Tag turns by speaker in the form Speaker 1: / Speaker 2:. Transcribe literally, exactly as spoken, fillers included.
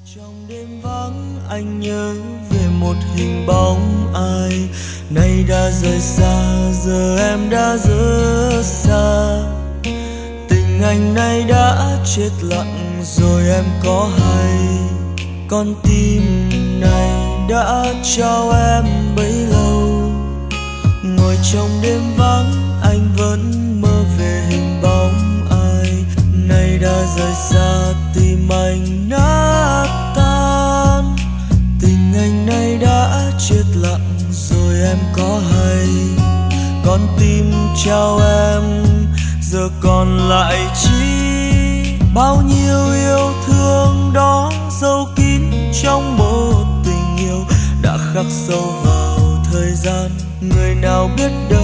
Speaker 1: Trong đêm vắng anh nhớ về một hình bóng ai nay đã rời xa, giờ em đã rất xa. Tình anh nay đã chết lặng rồi em có hay, con tim này đã trao em bấy lâu. Ngồi trong đêm vắng anh vẫn mơ về hình bóng ai nay đã rời xa, tim anh nát tan. Tình anh nay đã chết lặng rồi em có hay, con tim trao em giờ còn lại chi. Bao nhiêu yêu thương đó sâu kín trong một tình yêu đã khắc sâu vào thời gian. Người nào biết đâu